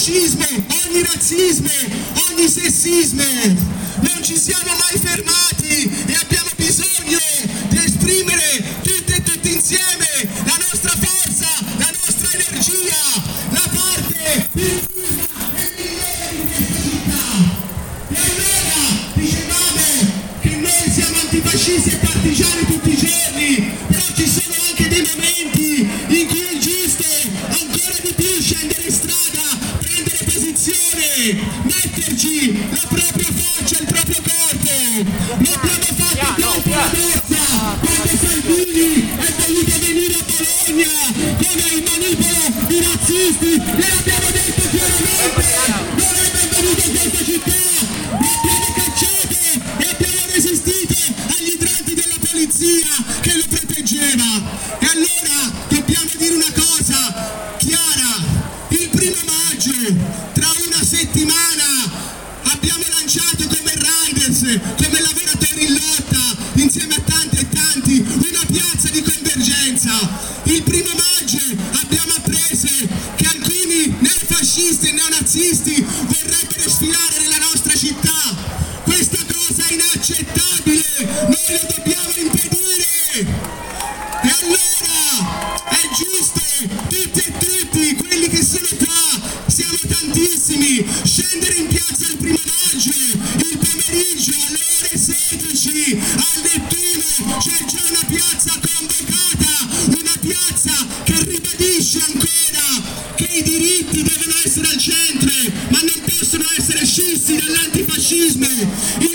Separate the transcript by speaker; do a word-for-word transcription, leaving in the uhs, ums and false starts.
Speaker 1: fascismo, ogni razzismo, ogni sessismo. Non ci siamo mai fermati e abbiamo bisogno di esprimere tutte e tutti insieme la nostra forza, la nostra energia, la parte più giusta e migliore di questa città. E allora dicevamo che noi siamo antifascisti e partigiani tutti i giorni, però ci sono anche dei momenti in cui è giusto ancora di più scendere in strada, prendere posizione, metterci la propria faccia, il proprio corpo. L'abbiamo fatto contro la forza quando Salvini è voluto venire a Bologna come il manipolo di razzisti, gliel'abbiamo detto chiaramente, non è benvenuto in questa città, l'abbiamo cacciato e abbiamo resistito agli idranti della polizia che lo proteggeva. E allora dobbiamo dire una cosa chiara: il primo maggio, tra una settimana, abbiamo lanciato come Riders, come lavoratori in lotta, insieme a tanti e tanti, una piazza di convergenza. Il primo maggio abbiamo appreso che alcuni neofascisti e neonazisti vorrebbero sfilare nella nostra città. Questa cosa è inaccettabile, noi lo dobbiamo impedire. E allora è giusto, tutti e tutti quelli che sono qua, siamo tantissimi, scendere in piazza il primo maggio, il pomeriggio alle ore sedici al Nettuno c'è già una piazza convocata, una piazza che ribadisce ancora che i diritti devono essere al centro, ma non possono essere scissi dall'antifascismo.